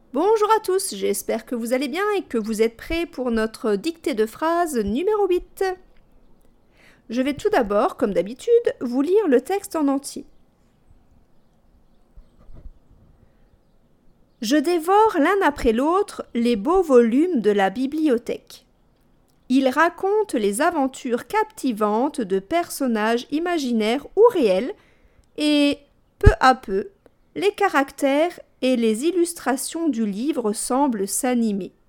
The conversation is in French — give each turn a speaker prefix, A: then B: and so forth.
A: Bonjour à tous, j'espère que vous allez bien et que vous êtes prêts pour notre dictée de phrases numéro 8. Je vais tout d'abord, comme d'habitude, vous lire le texte en entier. Je dévore l'un après l'autre les beaux volumes de la bibliothèque. Ils racontent les aventures captivantes de personnages imaginaires ou réels et, peu à peu, les caractères et les illustrations du livre semblent s'animer.